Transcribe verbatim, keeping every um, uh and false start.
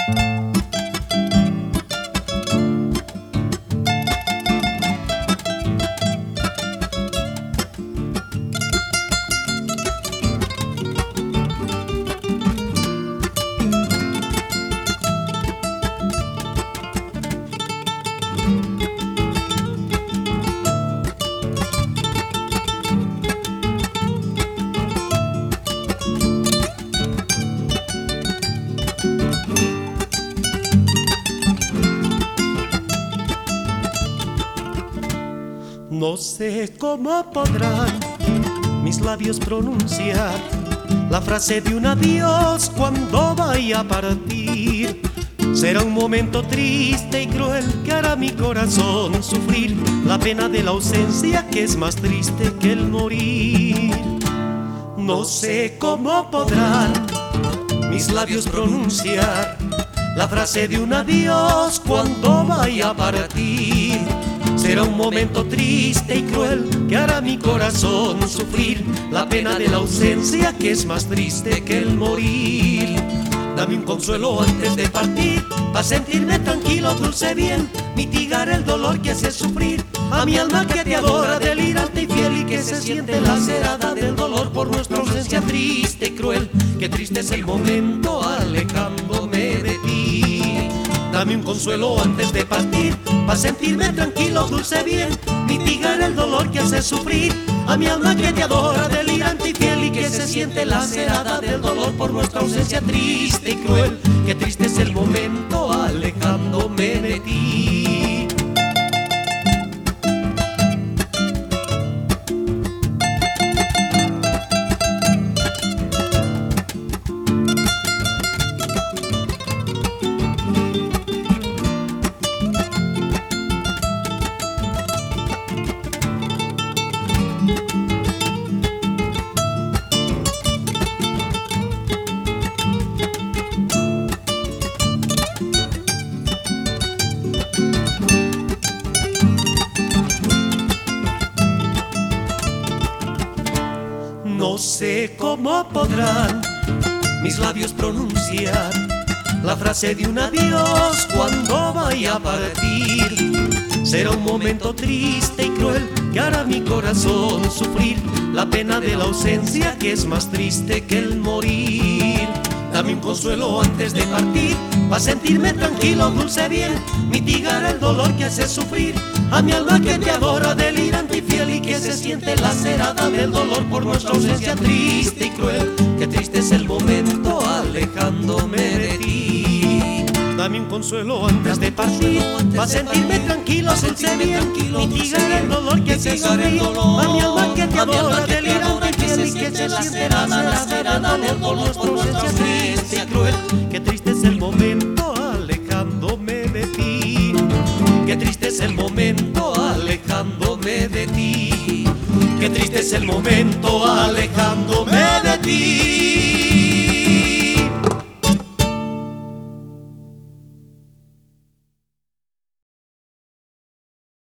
No sé cómo podrán mis labios pronunciar la frase de un adiós cuando vaya a partir. Será un momento triste y cruel que hará mi corazón sufrir la pena de la ausencia, que es más triste que el morir. No sé cómo podrán mis labios pronunciar la frase de un adiós cuando vaya a partir. Será un momento triste y cruel que hará mi corazón sufrir la pena de la ausencia, que es más triste que el morir. Dame un consuelo antes de partir, pa' sentirme tranquilo, dulce bien, mitigar el dolor que hace sufrir a mi alma que te adora, delirante y fiel, y que se siente lacerada del dolor por nuestra ausencia triste y cruel. Qué triste es el momento alejándome de ti. Dame un consuelo antes de partir, pa' sentirme tranquilo, dulce bien, mitigar el dolor que hace sufrir a mi alma que te adora, delirante y fiel, y que se siente lacerada del dolor por nuestra ausencia triste y cruel. Qué triste es el momento alejándome de ti. No sé cómo podrán mis labios pronunciar la frase de un adiós cuando vaya a partir. Será un momento triste y cruel que hará mi corazón sufrir la pena de la ausencia, que es más triste que el morir. Dame un consuelo antes de partir, pa' sentirme tranquilo, dulce bien, mitigar el dolor que hace sufrir a mi alma que te adora, delirante y fiel, y que se siente lacerada del dolor por nuestra ausencia triste y cruel. Qué triste es el momento alejándome de ti. Dame un consuelo antes de partir, pa' sentirme tranquilo, dulce bien, mitigar el dolor que hace sufrir a mi alma que te adora, delirante y fiel, y que se siente lacerada del dolor por nuestra ausencia cruel. Qué triste es el momento alejándome de ti. Qué triste es el momento alejándome de ti. Qué triste es el momento alejándome